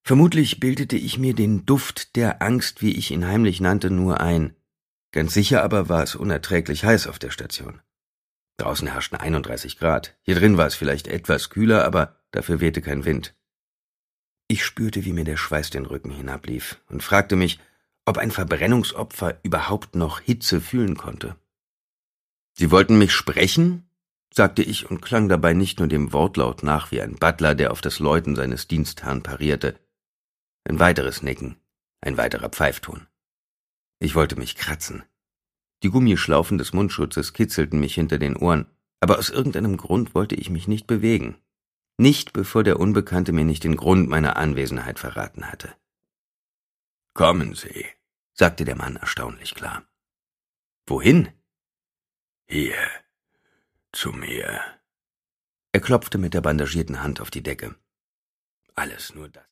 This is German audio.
Vermutlich bildete ich mir den Duft der Angst, wie ich ihn heimlich nannte, nur ein. Ganz sicher aber war es unerträglich heiß auf der Station. Draußen herrschten 31 Grad. Hier drin war es vielleicht etwas kühler, aber dafür wehte kein Wind. Ich spürte, wie mir der Schweiß den Rücken hinablief und fragte mich, ob ein Verbrennungsopfer überhaupt noch Hitze fühlen konnte. »Sie wollten mich sprechen?« sagte ich und klang dabei nicht nur dem Wortlaut nach wie ein Butler, der auf das Läuten seines Dienstherrn parierte. Ein weiteres Nicken, ein weiterer Pfeifton. Ich wollte mich kratzen. Die Gummischlaufen des Mundschutzes kitzelten mich hinter den Ohren, aber aus irgendeinem Grund wollte ich mich nicht bewegen. Nicht, bevor der Unbekannte mir nicht den Grund meiner Anwesenheit verraten hatte. »Kommen Sie«, sagte der Mann erstaunlich klar. »Wohin?« »Hier, zu mir.« Er klopfte mit der bandagierten Hand auf die Decke. »Alles nur das.«